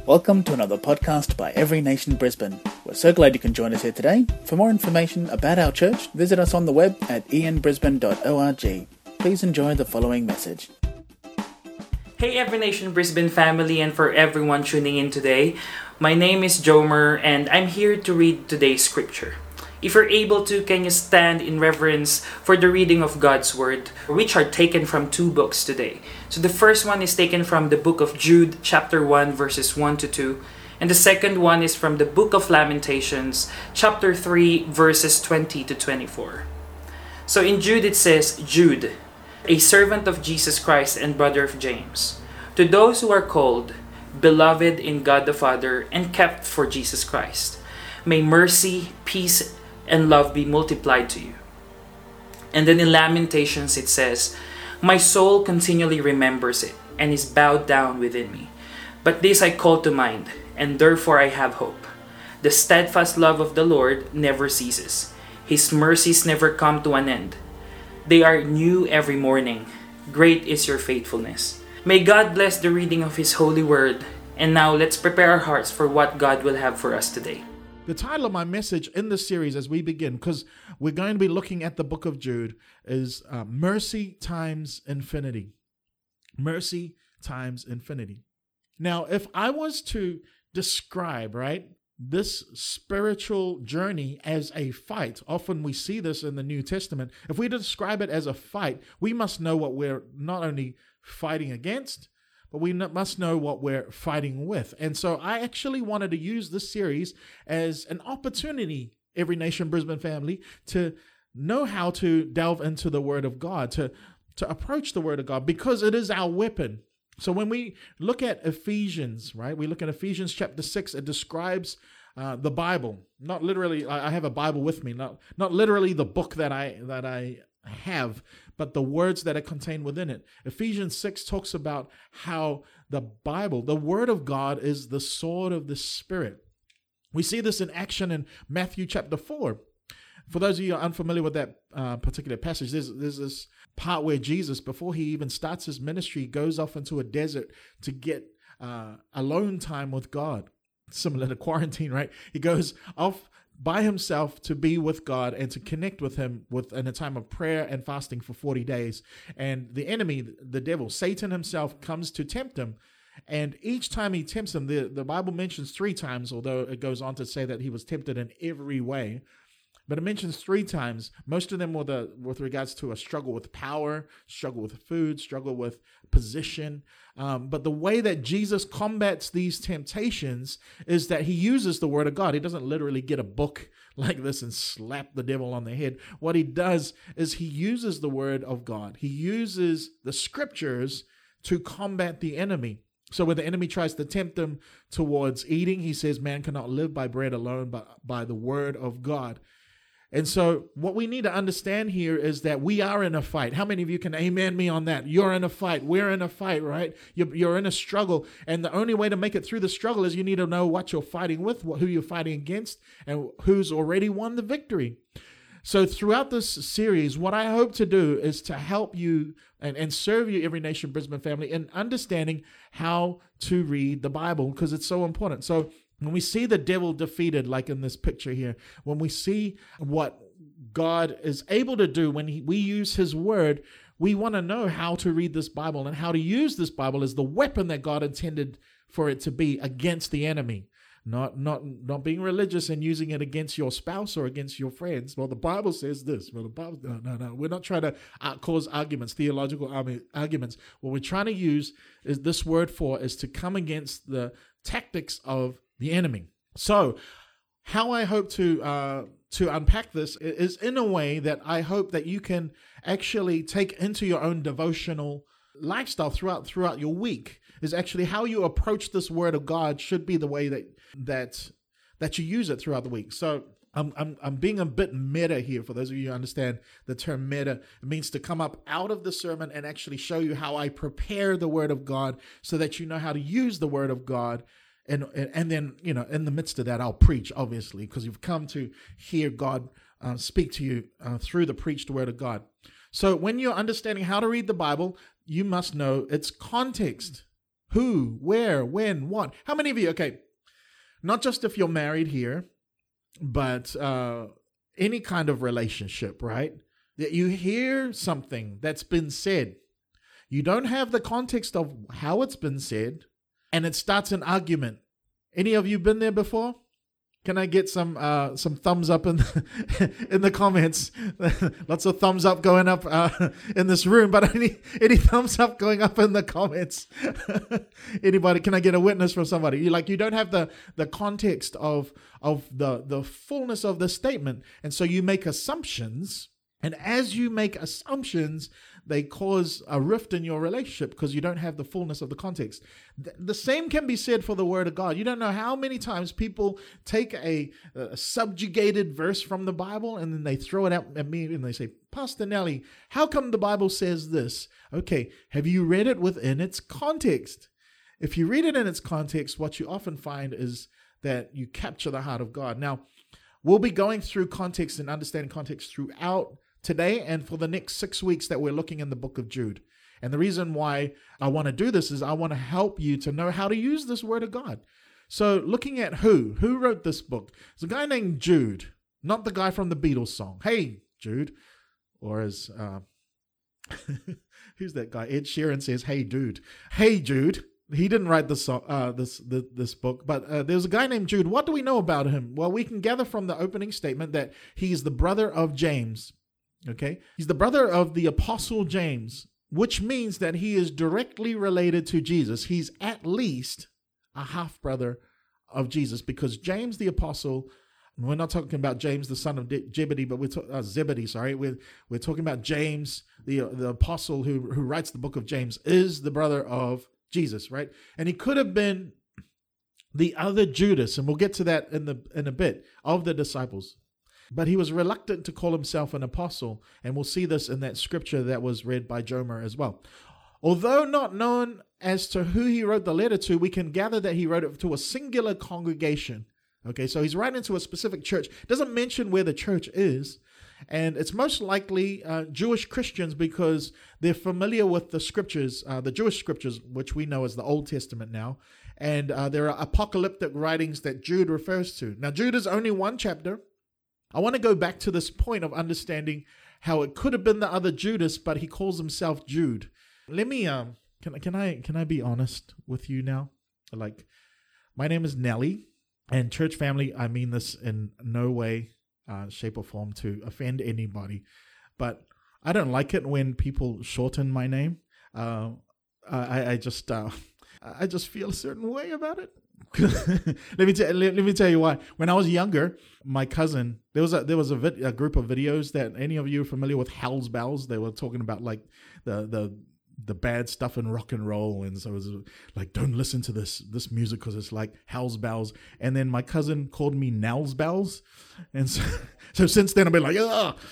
Welcome to another podcast by Every Nation Brisbane. We're so glad you can join us here today. For more information about our church, visit us on the web at ianbrisbane.org. Please enjoy the following message. Hey Every Nation Brisbane family, and for everyone tuning in today, my name is Jomer and I'm here to read today's scripture. If you're able to, can you stand in reverence for the reading of God's Word, which are taken from two books today. So the first one is taken from the book of Jude, chapter 1, verses 1 to 2. And the second one is from the book of Lamentations, chapter 3, verses 20 to 24. So in Jude it says, Jude, a servant of Jesus Christ and brother of James, to those who are called, beloved in God the Father, and kept for Jesus Christ, may mercy, peace, and love be multiplied to you. And then in Lamentations it says, my soul continually remembers it, and is bowed down within me. But this I call to mind, and therefore I have hope. The steadfast love of the Lord never ceases. His mercies never come to an end. They are new every morning. Great is your faithfulness. May God bless the reading of His holy word. And now let's prepare our hearts for what God will have for us today. The title of my message in this series as we begin, because we're going to be looking at the book of Jude, is Mercy Times Infinity. Mercy Times Infinity. Now, if I was to describe, this spiritual journey as a fight, often we see this in the New Testament. If we describe it as a fight, we must know what we're not only fighting against, but we must know what we're fighting with. And so I actually wanted to use this series as an opportunity, Every Nation Brisbane family, to know how to delve into the Word of God, to approach the Word of God, because it is our weapon. So when we look at Ephesians, we look at Ephesians chapter 6, it describes the Bible. Not literally, I have a Bible with me, not literally the book that I have, but the words that are contained within it. Ephesians 6 talks about how the Bible, the Word of God, is the sword of the Spirit. We see this in action in Matthew chapter 4. For those of you who are unfamiliar with that particular passage, there's this part where Jesus, before he even starts his ministry, goes off into a desert to get alone time with God. Similar to quarantine, right? He goes off by himself to be with God and to connect with him in a time of prayer and fasting for 40 days. And the enemy, the devil, Satan himself, comes to tempt him. And each time he tempts him, the Bible mentions 3 times, although it goes on to say that he was tempted in every way. But it mentions 3 times. Most of them were with regards to a struggle with power, struggle with food, struggle with position. But the way that Jesus combats these temptations is that he uses the Word of God. He doesn't literally get a book like this and slap the devil on the head. What he does is he uses the Word of God. He uses the Scriptures to combat the enemy. So when the enemy tries to tempt him towards eating, he says, man cannot live by bread alone, but by the Word of God. And so what we need to understand here is that we are in a fight. How many of you can amen me on that? You're in a fight. We're in a fight, right? You're in a struggle. And the only way to make it through the struggle is you need to know what you're fighting with, who you're fighting against, and who's already won the victory. So throughout this series, what I hope to do is to help you and serve you, Every Nation Brisbane family, in understanding how to read the Bible, because it's so important. So when we see the devil defeated, like in this picture here, when we see what God is able to do when we use his word, we want to know how to read this Bible and how to use this Bible as the weapon that God intended for it to be against the enemy. Not being religious and using it against your spouse or against your friends. Well, the Bible says this. Well, the Bible, no. We're not trying to cause arguments, theological arguments. What we're trying to use is this word is to come against the tactics of the enemy. So how I hope to unpack this is in a way that I hope that you can actually take into your own devotional lifestyle throughout your week, is actually how you approach this Word of God should be the way that you use it throughout the week. So I'm being a bit meta here. For those of you who understand the term meta, it means to come up out of the sermon and actually show you how I prepare the Word of God so that you know how to use the Word of God. And then, in the midst of that, I'll preach, obviously, because you've come to hear God speak to you through the preached Word of God. So when you're understanding how to read the Bible, you must know its context. Who, where, when, what. How many of you, okay, not just if you're married here, but any kind of relationship, right? That you hear something that's been said. You don't have the context of how it's been said, and it starts an argument. Any of you been there before? Can I get some thumbs up in the comments? Lots of thumbs up going up in this room, but any thumbs up going up in the comments? Anybody? Can I get a witness from somebody? You don't have the context of the fullness of the statement, and so you make assumptions. And as you make assumptions, they cause a rift in your relationship because you don't have the fullness of the context. The same can be said for the Word of God. You don't know how many times people take a subjugated verse from the Bible and then they throw it out at me and they say, Pastor Nelly, how come the Bible says this? Okay, have you read it within its context? If you read it in its context, what you often find is that you capture the heart of God. Now, we'll be going through context and understanding context throughout today and for the next 6 weeks that we're looking in the book of Jude. And the reason why I want to do this is I want to help you to know how to use this Word of God. So looking at who wrote this book? It's a guy named Jude, not the guy from the Beatles song. Hey, Jude. Or as, who's that guy? Ed Sheeran says, hey, dude. Hey, Jude. He didn't write this song, this book, but there's a guy named Jude. What do we know about him? Well, we can gather from the opening statement that he's the brother of James. Okay, he's the brother of the Apostle James, which means that he is directly related to Jesus. He's at least a half brother of Jesus, because James the Apostle. We're not talking about James the son of Zebedee, but Zebedee. Sorry, we're talking about James the Apostle who writes the book of James, is the brother of Jesus, right? And he could have been the other Judas, and we'll get to that in a bit, of the disciples. But he was reluctant to call himself an apostle, and we'll see this in that scripture that was read by Jomer as well. Although not known as to who he wrote the letter to, we can gather that he wrote it to a singular congregation. Okay, so he's writing to a specific church. Doesn't mention where the church is, and it's most likely Jewish Christians because they're familiar with the scriptures, the Jewish scriptures, which we know as the Old Testament now. And there are apocalyptic writings that Jude refers to. Now, Jude is only one chapter. I want to go back to this point of understanding how it could have been the other Judas, but he calls himself Jude. Let me, can I be honest with you now? Like, my name is Nelly, and church family, I mean this in no way, shape or form to offend anybody, but I don't like it when people shorten my name. I just feel a certain way about it. let me tell you why. When I was younger, my cousin, there was a group of videos that any of you are familiar with, Hell's Bells. They were talking about like the bad stuff in rock and roll, and so it was like, don't listen to this music because it's like Hell's Bells. And then my cousin called me Nell's Bells, and so since then I've been like,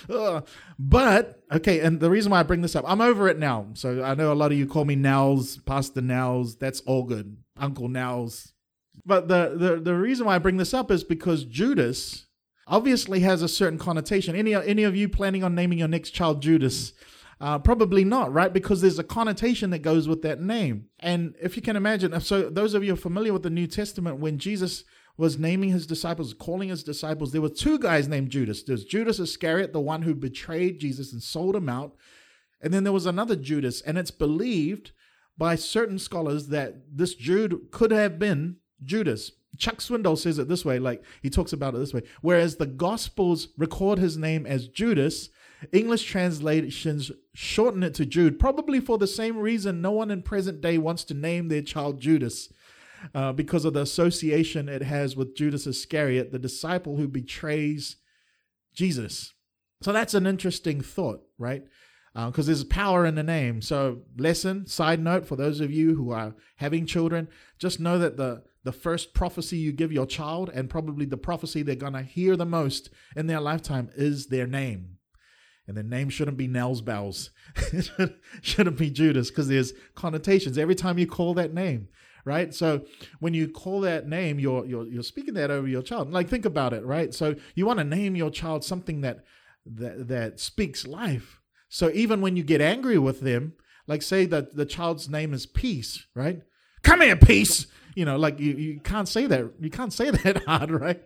but okay. And the reason why I bring this up, I'm over it now. So I know a lot of you call me Nels, Pastor Nels. That's all good, Uncle Nels. But the reason why I bring this up is because Judas obviously has a certain connotation. Any of you planning on naming your next child Judas? Probably not, right? Because there's a connotation that goes with that name. And if you can imagine, so those of you who are familiar with the New Testament, when Jesus was naming his disciples, calling his disciples, there were two guys named Judas. There's Judas Iscariot, the one who betrayed Jesus and sold him out. And then there was another Judas. And it's believed by certain scholars that this Jude could have been Judas. Chuck Swindoll says it this way, like he talks about it this way. Whereas the Gospels record his name as Judas, English translations shorten it to Jude, probably for the same reason no one in present day wants to name their child Judas, because of the association it has with Judas Iscariot, the disciple who betrays Jesus. So that's an interesting thought, right? Because there's power in the name. So side note, for those of you who are having children, just know that the first prophecy you give your child, and probably the prophecy they're going to hear the most in their lifetime, is their name. And their name shouldn't be Nels Bells. It shouldn't be Judas, because there's connotations every time you call that name, right? So when you call that name, you're speaking that over your child. Like, think about it, right? So you want to name your child something that speaks life. So even when you get angry with them, like say that the child's name is Peace, right? come here, peace. Like you can't say that. You can't say that hard, right?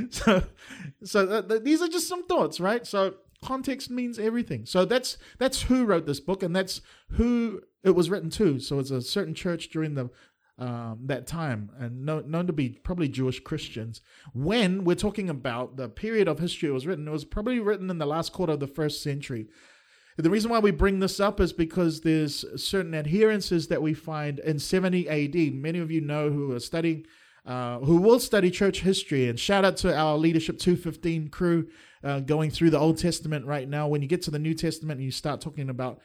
So these are just some thoughts, right? So context means everything. So that's who wrote this book, and that's who it was written to. So it's a certain church during that time, and known to be probably Jewish Christians. When we're talking about the period of history it was probably written in the last quarter of the 1st century. The reason why we bring this up is because there's certain adherences that we find in 70 AD. Many of you know who are studying, who will study church history, and shout out to our Leadership 215 crew going through the Old Testament right now. When you get to the New Testament and you start talking about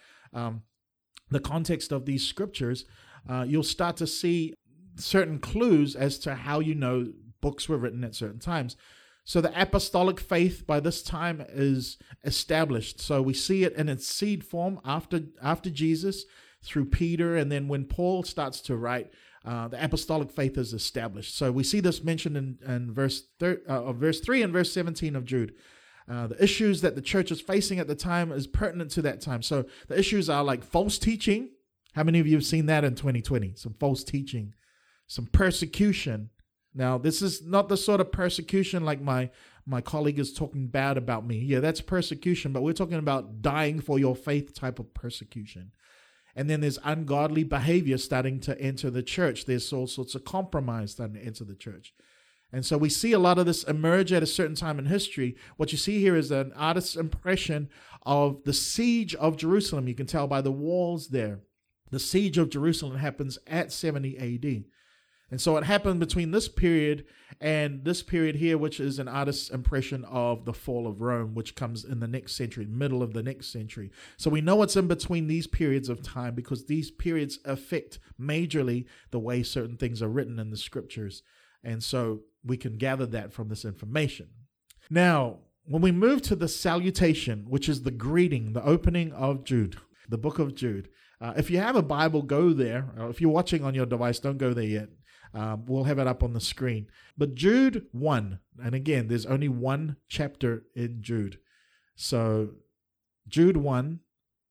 the context of these scriptures, you'll start to see certain clues as to how books were written at certain times. So the apostolic faith by this time is established. So we see it in its seed form after Jesus through Peter, and then when Paul starts to write, the apostolic faith is established. So we see this mentioned in verse 3 and verse 17 of Jude. The issues that the church is facing at the time is pertinent to that time. So the issues are like false teaching. How many of you have seen that in 2020? Some false teaching, some persecution. Now, this is not the sort of persecution like my colleague is talking bad about me. Yeah, that's persecution, but we're talking about dying for your faith type of persecution. And then there's ungodly behavior starting to enter the church. There's all sorts of compromise starting to enter the church. And so we see a lot of this emerge at a certain time in history. What you see here is an artist's impression of the siege of Jerusalem. You can tell by the walls there. The siege of Jerusalem happens at 70 AD. And so it happened between this period and this period here, which is an artist's impression of the fall of Rome, which comes in the next century, middle of the next century. So we know what's in between these periods of time because these periods affect majorly the way certain things are written in the scriptures. And so we can gather that from this information. Now, when we move to the salutation, which is the greeting, the opening of Jude, the book of Jude. If you have a Bible, go there. If you're watching on your device, don't go there yet. We'll have it up on the screen. But Jude 1, and again, there's only one chapter in Jude. So Jude 1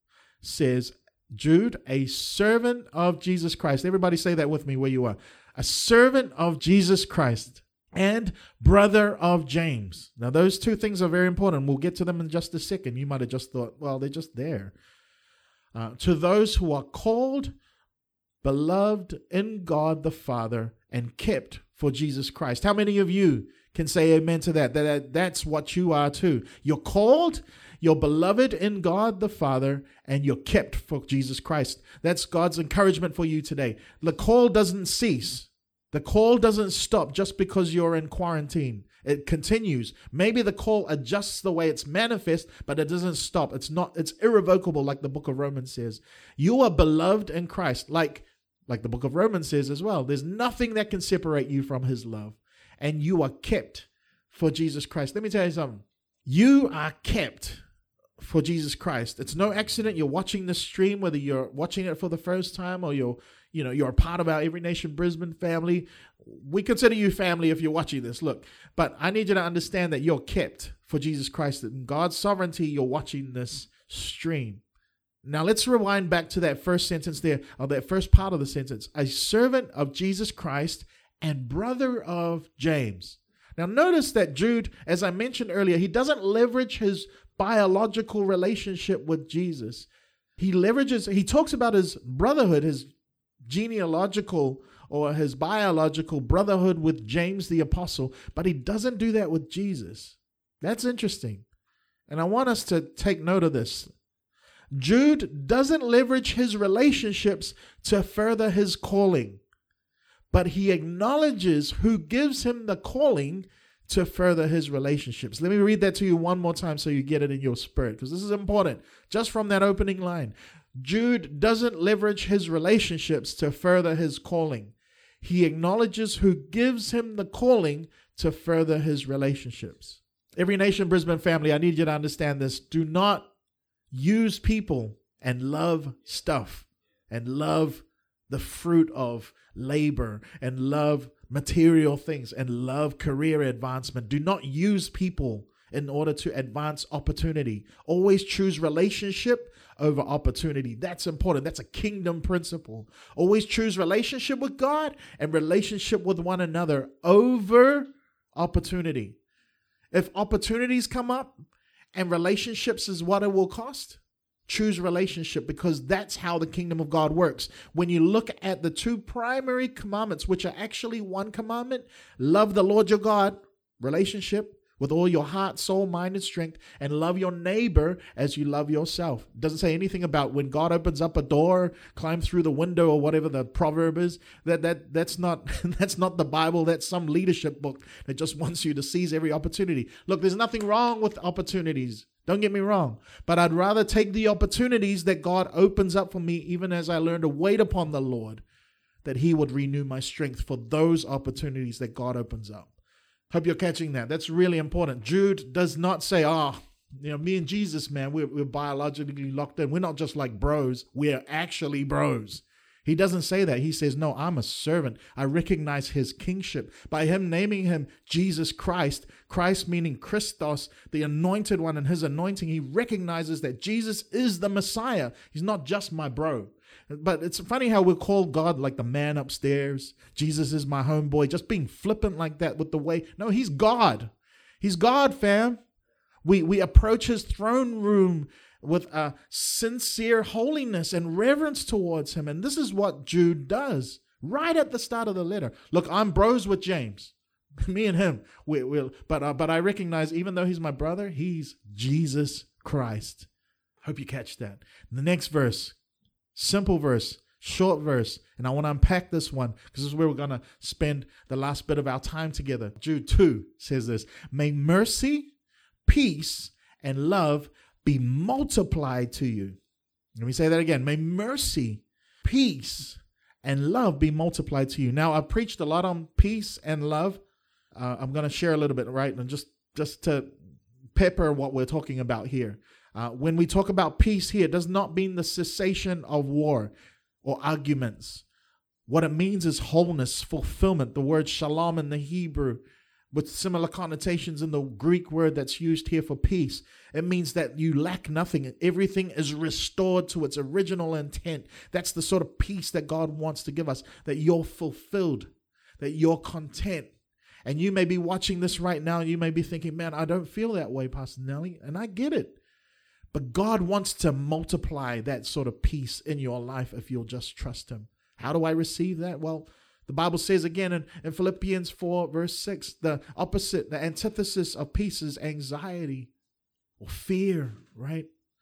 says, Jude, a servant of Jesus Christ. Everybody say that with me where you are. A servant of Jesus Christ and brother of James. Now, those two things are very important. We'll get to them in just a second. You might have just thought, well, they're just there. To those who are called, beloved in God the Father, and kept for Jesus Christ. How many of you can say amen to that? That's what you are too. You're called, you're beloved in God the Father, and you're kept for Jesus Christ. That's God's encouragement for you today. The call doesn't cease. The call doesn't stop just because you're in quarantine. It continues. Maybe the call adjusts the way it's manifest, but it doesn't stop. It's irrevocable, like the book of Romans says. You are beloved in Christ, like the book of Romans says as well. There's nothing that can separate you from his love. And you are kept for Jesus Christ. Let me tell you something. You are kept for Jesus Christ. It's no accident you're watching this stream, whether you're watching it for the first time or you're a part of our Every Nation Brisbane family. We consider you family if you're watching this. Look, but I need you to understand that you're kept for Jesus Christ. In God's sovereignty, you're watching this stream. Now let's rewind back to that first sentence there, or that first part of the sentence. A servant of Jesus Christ and brother of James. Now notice that Jude, as I mentioned earlier, he doesn't leverage his biological relationship with Jesus. He talks about his brotherhood, his genealogical or his biological brotherhood with James the apostle, but he doesn't do that with Jesus. That's interesting. And I want us to take note of this. Jude doesn't leverage his relationships to further his calling, but he acknowledges who gives him the calling to further his relationships. Let me read that to you one more time so you get it in your spirit, because this is important. Just from that opening line, Jude doesn't leverage his relationships to further his calling. He acknowledges who gives him the calling to further his relationships. Every Nation Brisbane family, I need you to understand this. Do not use people and love stuff and love the fruit of labor and love material things and love career advancement. Do not use people in order to advance opportunity. Always choose relationship over opportunity. That's important. That's a kingdom principle. Always choose relationship with God and relationship with one another over opportunity. If opportunities come up and relationships is what it will cost, choose relationship, because that's how the kingdom of God works. When you look at the two primary commandments, which are actually one commandment, love the Lord your God, relationship with all your heart, soul, mind, and strength, and love your neighbor as you love yourself. It doesn't say anything about when God opens up a door, climb through the window, or whatever the proverb is. That's not that's not the Bible. That's some leadership book that just wants you to seize every opportunity. Look, there's nothing wrong with opportunities. Don't get me wrong. But I'd rather take the opportunities that God opens up for me, even as I learn to wait upon the Lord, that he would renew my strength for those opportunities that God opens up. Hope you're catching that. That's really important. Jude does not say, me and Jesus, man, we're biologically locked in. We're not just like bros. We're actually bros. He doesn't say that. He says, no, I'm a servant. I recognize his kingship. By him naming him Jesus Christ, Christ meaning Christos, the anointed one, and his anointing, he recognizes that Jesus is the Messiah. He's not just my bro. But it's funny how we call God like the man upstairs. Jesus is my homeboy, just being flippant like that with the way. No, he's God. He's God, fam. We approach his throne room with a sincere holiness and reverence towards him. And this is what Jude does right at the start of the letter. Look, I'm bros with James. Me and him. But I recognize, even though he's my brother, he's Jesus Christ. Hope you catch that. The next verse. Simple verse, short verse, and I want to unpack this one because this is where we're going to spend the last bit of our time together. Jude 2 says this: may mercy, peace, and love be multiplied to you. Let me say that again. May mercy, peace, and love be multiplied to you. Now, I've preached a lot on peace and love. I'm going to share a little bit, right? And just to pepper what we're talking about here. When we talk about peace here, it does not mean the cessation of war or arguments. What it means is wholeness, fulfillment. The word shalom in the Hebrew, with similar connotations in the Greek word that's used here for peace. It means that you lack nothing. Everything is restored to its original intent. That's the sort of peace that God wants to give us, that you're fulfilled, that you're content. And you may be watching this right now, and you may be thinking, man, I don't feel that way, Pastor Nelly. And I get it. But God wants to multiply that sort of peace in your life if you'll just trust him. How do I receive that? Well, the Bible says again in Philippians 4 verse 6, the opposite, the antithesis of peace is anxiety or fear, right?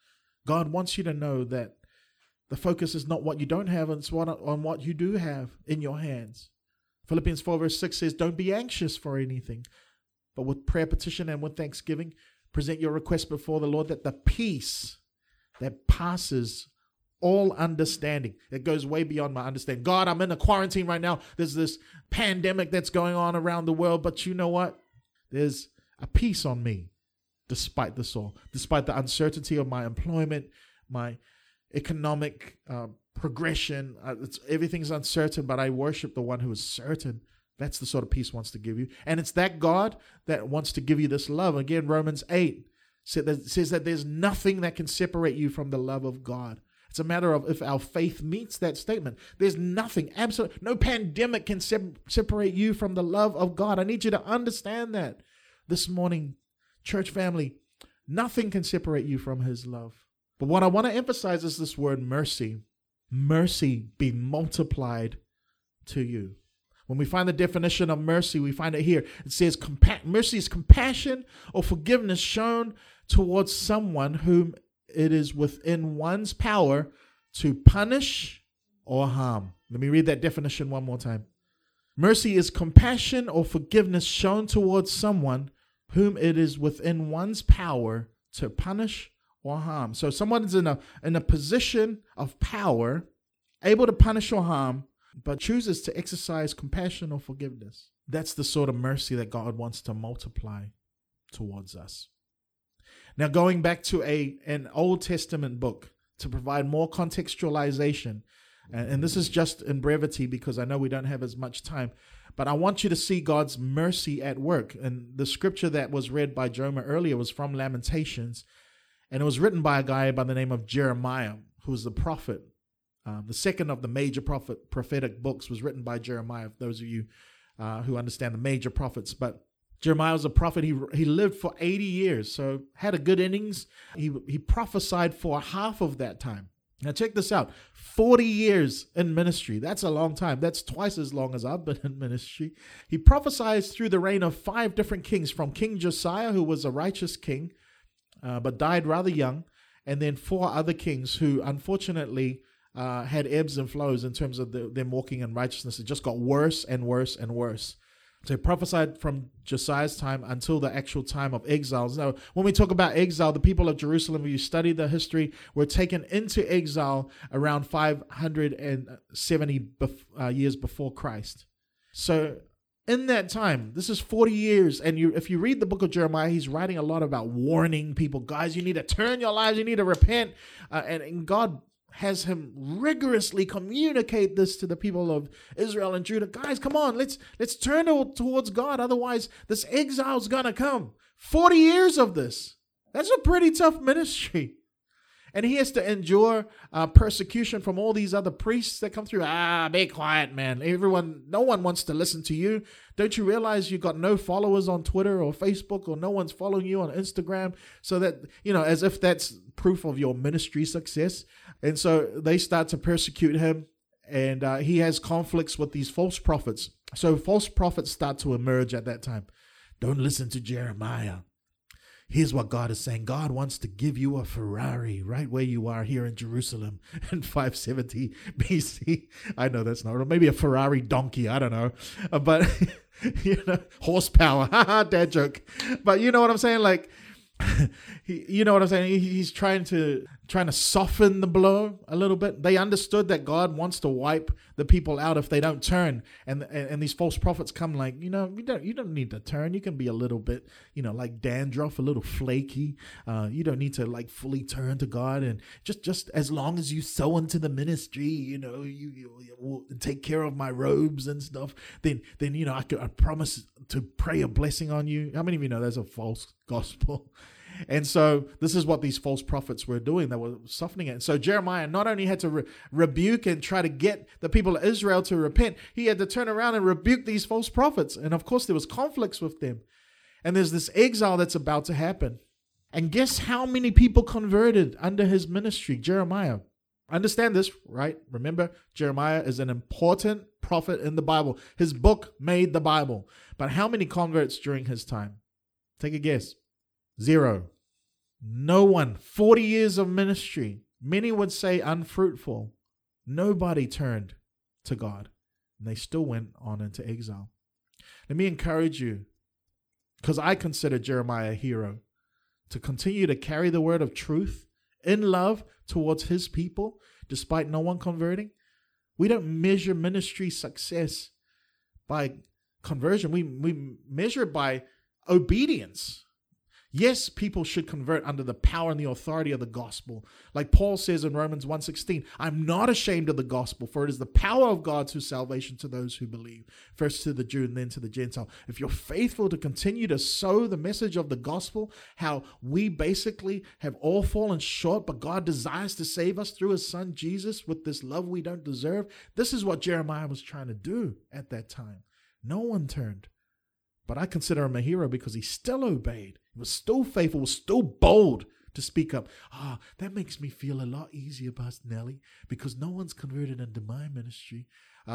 God wants you to know that the focus is not what you don't have, it's on what you do have in your hands. Philippians 4 verse 6 says, don't be anxious for anything, but with prayer, petition, and with thanksgiving, present your request before the Lord, that the peace that passes all understanding, it goes way beyond my understanding. God, I'm in a quarantine right now. There's this pandemic that's going on around the world, but you know what? There's a peace on me despite this all, despite the uncertainty of my employment, my economic progression. Everything's uncertain, but I worship the one who is certain. That's the sort of peace wants to give you. And it's that God that wants to give you this love. Again, Romans 8 says that there's nothing that can separate you from the love of God. It's a matter of if our faith meets that statement. There's nothing, absolutely, no pandemic can separate you from the love of God. I need you to understand that this morning, church family. Nothing can separate you from his love. But what I want to emphasize is this word mercy. Mercy be multiplied to you. When we find the definition of mercy, we find it here. It says mercy is compassion or forgiveness shown towards someone whom it is within one's power to punish or harm. Let me read that definition one more time. Mercy is compassion or forgiveness shown towards someone whom it is within one's power to punish or harm. So someone is in a position of power, able to punish or harm, but chooses to exercise compassion or forgiveness. That's the sort of mercy that God wants to multiply towards us. Now, going back to an Old Testament book to provide more contextualization, and this is just in brevity because I know we don't have as much time, but I want you to see God's mercy at work. And the scripture that was read by Joma earlier was from Lamentations. And it was written by a guy by the name of Jeremiah, who was the prophet. The second of the major prophetic books was written by Jeremiah, for those of you who understand the major prophets. But Jeremiah was a prophet. He lived for 80 years, so had a good innings. He prophesied for half of that time. Now check this out, 40 years in ministry. That's a long time. That's twice as long as I've been in ministry. He prophesied through the reign of 5 different kings, from King Josiah, who was a righteous king, but died rather young, and then 4 other kings who unfortunately had ebbs and flows in terms of them walking in righteousness. It just got worse and worse and worse. So he prophesied from Josiah's time until the actual time of exiles. Now, when we talk about exile, the people of Jerusalem, if you study the history, were taken into exile around 570 years before Christ. So in that time, this is 40 years, and if you read the book of Jeremiah, he's writing a lot about warning people. Guys, you need to turn your lives, you need to repent, and God has him rigorously communicate this to the people of Israel and Judah. Guys, come on, let's turn towards God. Otherwise, this exile is going to come. 40 years of this. That's a pretty tough ministry. And he has to endure persecution from all these other priests that come through. Be quiet, man. No one wants to listen to you. Don't you realize you got no followers on Twitter or Facebook, or no one's following you on Instagram? So that, as if that's proof of your ministry success. And so they start to persecute him, and he has conflicts with these false prophets. So false prophets start to emerge at that time. Don't listen to Jeremiah. Here's what God is saying. God wants to give you a Ferrari right where you are here in Jerusalem in 570 BC. I know that's not, maybe a Ferrari donkey. I don't know. But, horsepower. Dad joke. But you know what I'm saying? Like, you know what I'm saying? He's trying to soften the blow a little bit. They understood that God wants to wipe the people out if they don't turn. And these false prophets come like, you don't need to turn. You can be a little bit, like dandruff, a little flaky. You don't need to like fully turn to God. And just as long as you sow into the ministry, you will take care of my robes and stuff. Then I promise to pray a blessing on you. How many of you know there's a false gospel? And so this is what these false prophets were doing. They were softening it. And so Jeremiah not only had to rebuke and try to get the people of Israel to repent, he had to turn around and rebuke these false prophets. And of course, there was conflicts with them. And there's this exile that's about to happen. And guess how many people converted under his ministry, Jeremiah? Understand this, right? Remember, Jeremiah is an important prophet in the Bible. His book made the Bible. But how many converts during his time? Take a guess. 0. No one. 40 years of ministry. Many would say unfruitful. Nobody turned to God. And they still went on into exile. Let me encourage you, because I consider Jeremiah a hero, to continue to carry the word of truth in love towards his people, despite no one converting. We don't measure ministry success by conversion. We measure it by obedience. Yes, people should convert under the power and the authority of the gospel. Like Paul says in Romans 1:16, I'm not ashamed of the gospel, for it is the power of God to salvation to those who believe, first to the Jew and then to the Gentile. If you're faithful to continue to sow the message of the gospel, how we basically have all fallen short, but God desires to save us through his son Jesus with this love we don't deserve. This is what Jeremiah was trying to do at that time. No one turned. But I consider him a hero because he still obeyed. He was still faithful, was still bold to speak up. That makes me feel a lot easier, Pastor Nelly, because no one's converted into my ministry.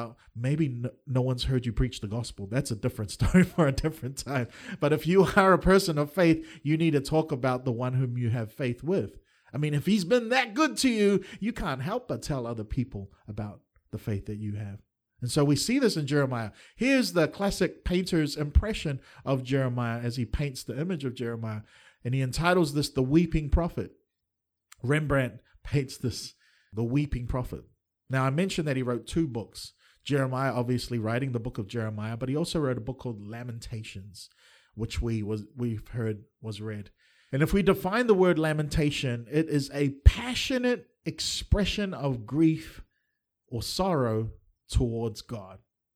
Maybe no one's heard you preach the gospel. That's a different story for a different time. But if you are a person of faith, you need to talk about the one whom you have faith with. I mean, if he's been that good to you, you can't help but tell other people about the faith that you have. And so we see this in Jeremiah. Here's the classic painter's impression of Jeremiah as he paints the image of Jeremiah. And he entitles this The Weeping Prophet. Rembrandt paints this, The Weeping Prophet. Now, I mentioned that he wrote 2 books. Jeremiah, obviously, writing the book of Jeremiah, but he also wrote a book called Lamentations, which we've heard was read. And if we define the word lamentation, it is a passionate expression of grief or sorrow towards God.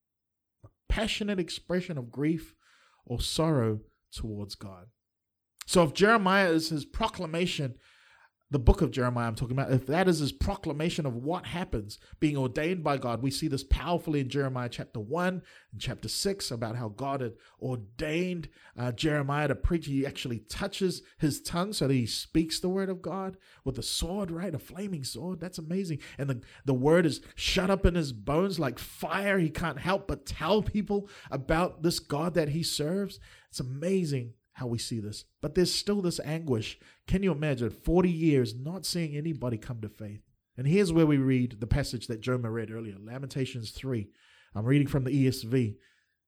A passionate expression of grief or sorrow towards God. So if Jeremiah is his proclamation the book of Jeremiah I'm talking about, if that is his proclamation of what happens, being ordained by God, we see this powerfully in Jeremiah chapter 1 and chapter 6 about how God had ordained Jeremiah to preach. He actually touches his tongue so that he speaks the word of God with a sword, right? A flaming sword. That's amazing. And the word is shut up in his bones like fire. He can't help but tell people about this God that he serves. It's amazing how we see this. But there's still this anguish. Can you imagine 40 years not seeing anybody come to faith? And here's where we read the passage that Joma read earlier, Lamentations 3. I'm reading from the ESV.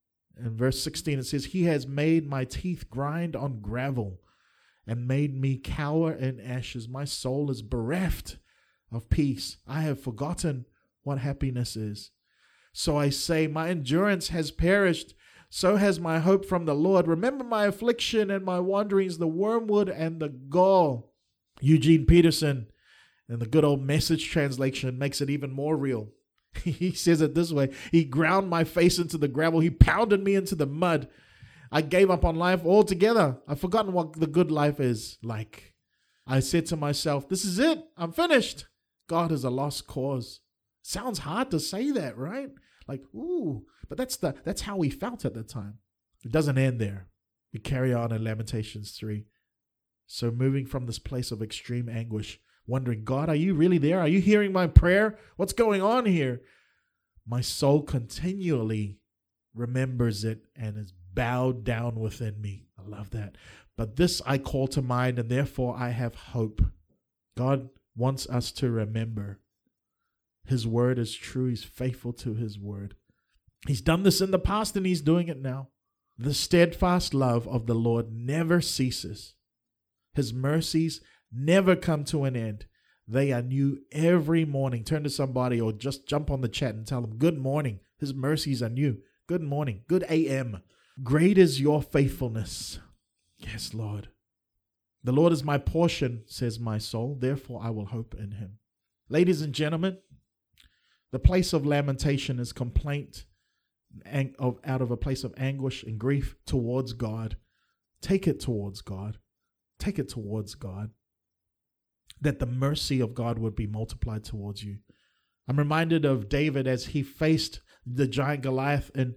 In verse 16, it says, "He has made my teeth grind on gravel and made me cower in ashes. My soul is bereft of peace. I have forgotten what happiness is. So I say, my endurance has perished. So has my hope from the Lord. Remember my affliction and my wanderings, the wormwood and the gall." Eugene Peterson, in the good old Message translation, makes it even more real. He says it this way: "He ground my face into the gravel. He pounded me into the mud. I gave up on life altogether. I've forgotten what the good life is like. I said to myself, this is it. I'm finished. God is a lost cause." Sounds hard to say that, right? Like, ooh, but that's how we felt at the time. It doesn't end there. We carry on in Lamentations 3. So moving from this place of extreme anguish, wondering, God, are you really there? Are you hearing my prayer? What's going on here? My soul continually remembers it and is bowed down within me. I love that. But this I call to mind, and therefore I have hope. God wants us to remember. His word is true. He's faithful to his word. He's done this in the past and he's doing it now. The steadfast love of the Lord never ceases. His mercies never come to an end. They are new every morning. Turn to somebody or just jump on the chat and tell them, good morning. His mercies are new. Good morning. Good AM. Great is your faithfulness. Yes, Lord. The Lord is my portion, says my soul. Therefore, I will hope in him. Ladies and gentlemen, the place of lamentation is complaint out of a place of anguish and grief towards God. Take it towards God. Take it towards God. That the mercy of God would be multiplied towards you. I'm reminded of David as he faced the giant Goliath in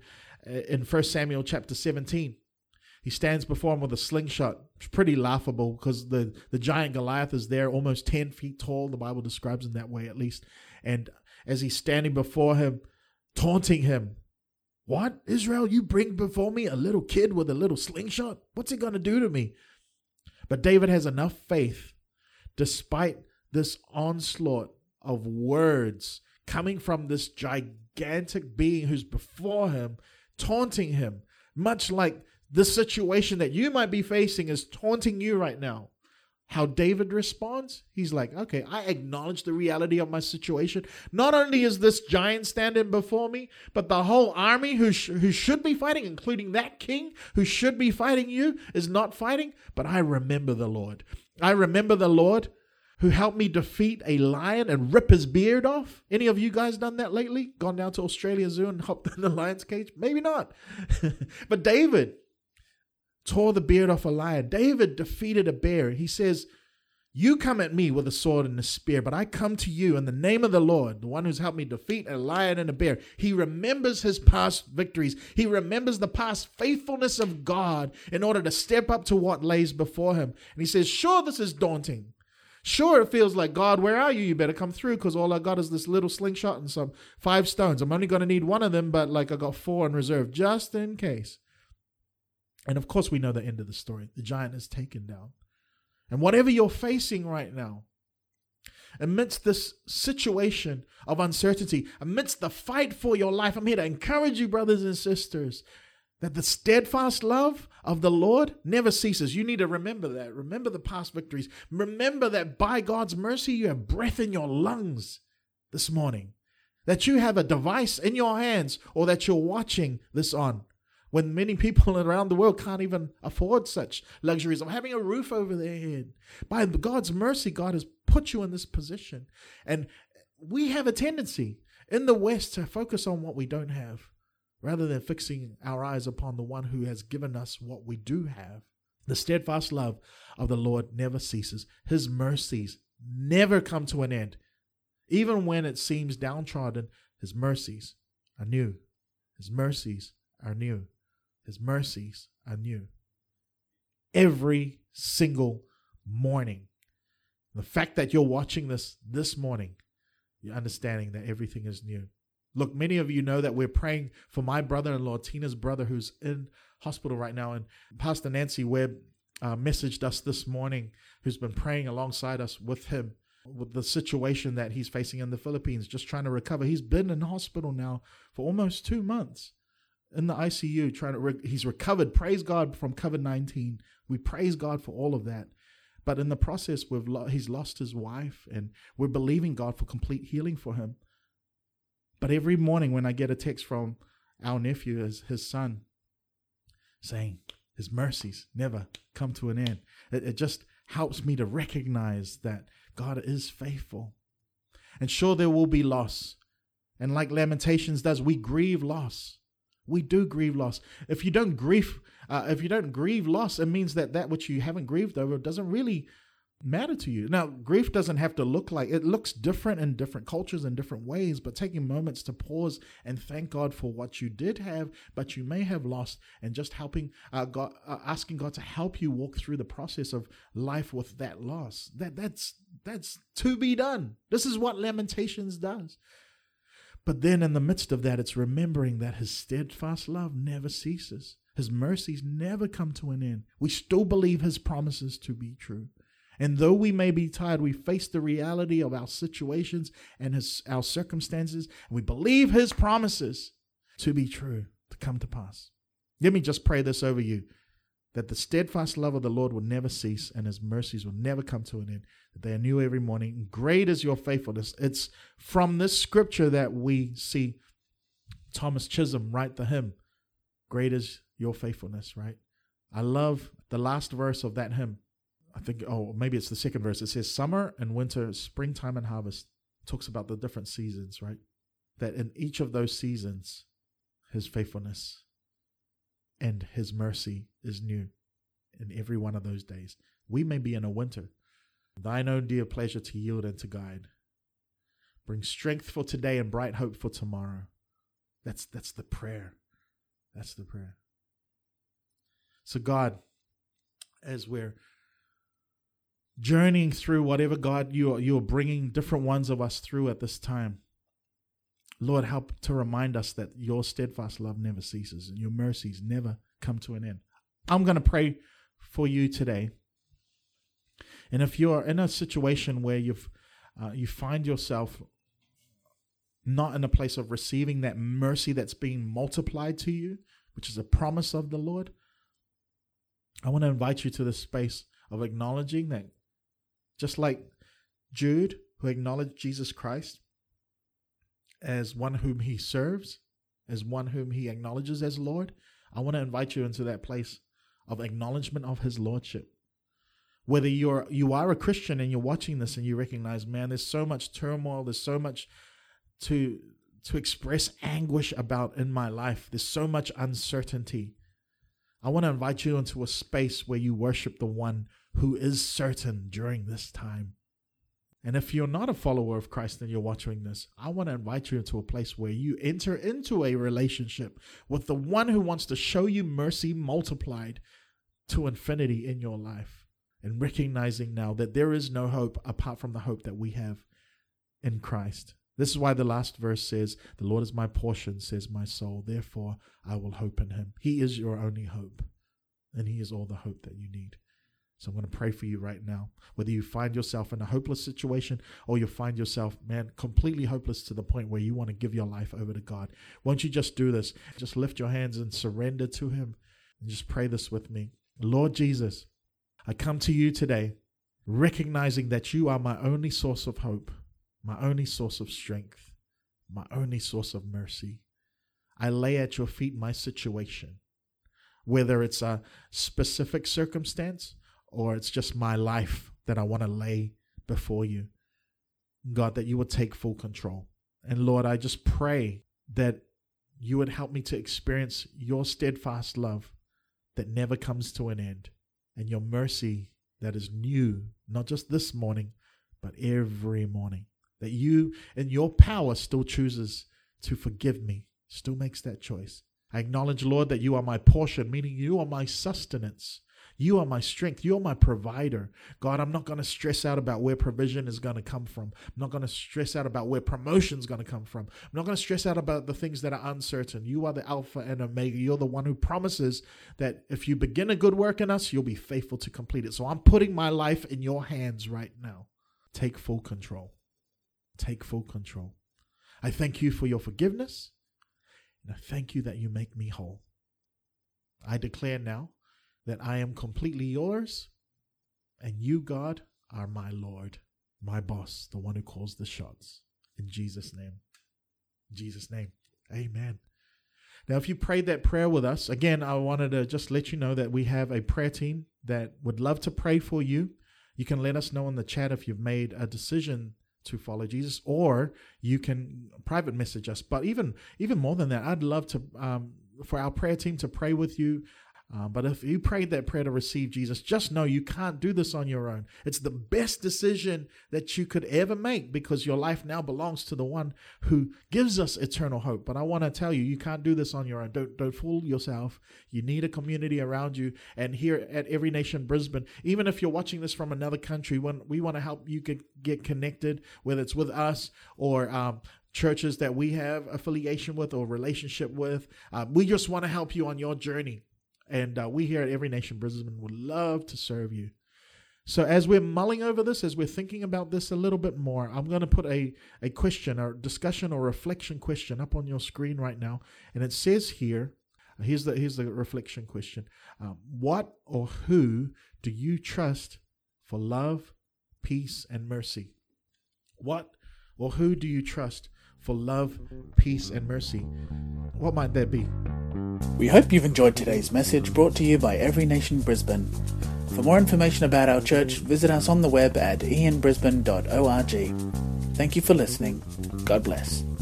1 Samuel chapter 17. He stands before him with a slingshot. It's pretty laughable because the giant Goliath is there, almost 10 feet tall. The Bible describes him that way at least. And as he's standing before him, taunting him, "What, Israel, you bring before me a little kid with a little slingshot? What's he going to do to me?" But David has enough faith, despite this onslaught of words coming from this gigantic being who's before him, taunting him, much like the situation that you might be facing is taunting you right now. How David responds? He's like, okay, I acknowledge the reality of my situation. Not only is this giant standing before me, but the whole army who should be fighting, including that king who should be fighting you, is not fighting. But I remember the Lord. I remember the Lord who helped me defeat a lion and rip his beard off. Any of you guys done that lately? Gone down to Australia Zoo and hopped in the lion's cage? Maybe not. But David tore the beard off a lion. David defeated a bear. He says, you come at me with a sword and a spear, but I come to you in the name of the Lord, the one who's helped me defeat a lion and a bear. He remembers his past victories. He remembers the past faithfulness of God in order to step up to what lays before him. And he says, sure, this is daunting. Sure, it feels like, God, where are you? You better come through because all I got is this little slingshot and some 5 stones. I'm only going to need one of them, but like I got 4 in reserve just in case. And of course, we know the end of the story. The giant is taken down. And whatever you're facing right now, amidst this situation of uncertainty, amidst the fight for your life, I'm here to encourage you, brothers and sisters, that the steadfast love of the Lord never ceases. You need to remember that. Remember the past victories. Remember that by God's mercy, you have breath in your lungs this morning. That you have a device in your hands or that you're watching this on. When many people around the world can't even afford such luxuries of having a roof over their head. By God's mercy, God has put you in this position. And we have a tendency in the West to focus on what we don't have, rather than fixing our eyes upon the one who has given us what we do have. The steadfast love of the Lord never ceases. His mercies never come to an end. Even when it seems downtrodden, his mercies are new. His mercies are new. His mercies are new. Every single morning. The fact that you're watching this morning, you're understanding that everything is new. Look, many of you know that we're praying for my brother-in-law, Tina's brother, who's in hospital right now. And Pastor Nancy Webb messaged us this morning, who's been praying alongside us with him, with the situation that he's facing in the Philippines, just trying to recover. He's been in hospital now for almost 2 months in the ICU. He's recovered, praise God, from COVID-19. We praise God for all of that. But in the process, he's lost his wife, and we're believing God for complete healing for him. But every morning when I get a text from our nephew, his son, saying his mercies never come to an end, it just helps me to recognize that God is faithful. And sure, there will be loss. And like Lamentations does, we grieve loss. We do grieve loss. If you don't grieve loss, it means that which you haven't grieved over doesn't really matter to you. Now, grief doesn't have to look like, it looks different in different cultures in different ways, but taking moments to pause and thank God for what you did have, but you may have lost, and just helping God, asking God to help you walk through the process of life with that loss. That's to be done. This is what Lamentations does. But then in the midst of that, it's remembering that his steadfast love never ceases. His mercies never come to an end. We still believe his promises to be true. And though we may be tired, we face the reality of our situations and our circumstances, and we believe his promises to be true, to come to pass. Let me just pray this over you, that the steadfast love of the Lord will never cease, and his mercies will never come to an end, that they are new every morning. Great is your faithfulness. It's from this scripture that we see Thomas Chisholm write the hymn, Great is your faithfulness, right? I love the last verse of that hymn. I think, maybe it's the second verse. It says summer and winter, springtime and harvest. It talks about the different seasons, right? That in each of those seasons, his faithfulness and his mercy is new in every one of those days. We may be in a winter. Thine own dear pleasure to yield and to guide. Bring strength for today and bright hope for tomorrow. That's the prayer. That's the prayer. So God, as we're journeying through whatever, God, you're bringing different ones of us through at this time, Lord, help to remind us that your steadfast love never ceases and your mercies never come to an end. I'm going to pray for you today. And if you're in a situation where you find yourself not in a place of receiving that mercy that's being multiplied to you, which is a promise of the Lord, I want to invite you to this space of acknowledging that, just like Jude, who acknowledged Jesus Christ as one whom he serves, as one whom he acknowledges as Lord, I want to invite you into that place of acknowledgement of his lordship. Whether you are a Christian and you're watching this and you recognize, man, there's so much turmoil, there's so much to express anguish about in my life, there's so much uncertainty. I want to invite you into a space where you worship the one who is certain during this time. And if you're not a follower of Christ and you're watching this, I want to invite you into a place where you enter into a relationship with the one who wants to show you mercy multiplied to infinity in your life, and recognizing now that there is no hope apart from the hope that we have in Christ. This is why the last verse says, the Lord is my portion, says my soul. Therefore, I will hope in him. He is your only hope, and he is all the hope that you need. So I'm going to pray for you right now. Whether you find yourself in a hopeless situation or you find yourself, man, completely hopeless to the point where you want to give your life over to God. Won't you just do this? Just lift your hands and surrender to him. And just pray this with me. Lord Jesus, I come to you today recognizing that you are my only source of hope, my only source of strength, my only source of mercy. I lay at your feet my situation, whether it's a specific circumstance or it's just my life that I want to lay before you. God, that you would take full control. And Lord, I just pray that you would help me to experience your steadfast love that never comes to an end, and your mercy that is new, not just this morning, but every morning. That you, in your power, still chooses to forgive me, still makes that choice. I acknowledge, Lord, that you are my portion, meaning you are my sustenance. You are my strength. You are my provider. God, I'm not going to stress out about where provision is going to come from. I'm not going to stress out about where promotion is going to come from. I'm not going to stress out about the things that are uncertain. You are the Alpha and Omega. You're the one who promises that if you begin a good work in us, you'll be faithful to complete it. So I'm putting my life in your hands right now. Take full control. Take full control. I thank you for your forgiveness, and I thank you that you make me whole. I declare now that I am completely yours, and you, God, are my Lord, my boss, the one who calls the shots. In Jesus' name. In Jesus' name. Amen. Now, if you prayed that prayer with us, again, I wanted to just let you know that we have a prayer team that would love to pray for you. You can let us know in the chat if you've made a decision to follow Jesus, or you can private message us. But even more than that, I'd love to for our prayer team to pray with you. But if you prayed that prayer to receive Jesus, just know you can't do this on your own. It's the best decision that you could ever make, because your life now belongs to the one who gives us eternal hope. But I want to tell you, you can't do this on your own. Don't fool yourself. You need a community around you. And here at Every Nation Brisbane, even if you're watching this from another country, we want to help you get connected, whether it's with us or churches that we have affiliation with or relationship with. We just want to help you on your journey. And we here at Every Nation Brisbane would love to serve you. So as we're mulling over this, as we're thinking about this a little bit more, I'm going to put a question or discussion or reflection question up on your screen right now. And it says here, here's the reflection question. What or who do you trust for love, peace, and mercy? What or who do you trust for love, peace, and mercy? What might that be? We hope you've enjoyed today's message brought to you by Every Nation Brisbane. For more information about our church, visit us on the web at ianbrisbane.org. Thank you for listening. God bless.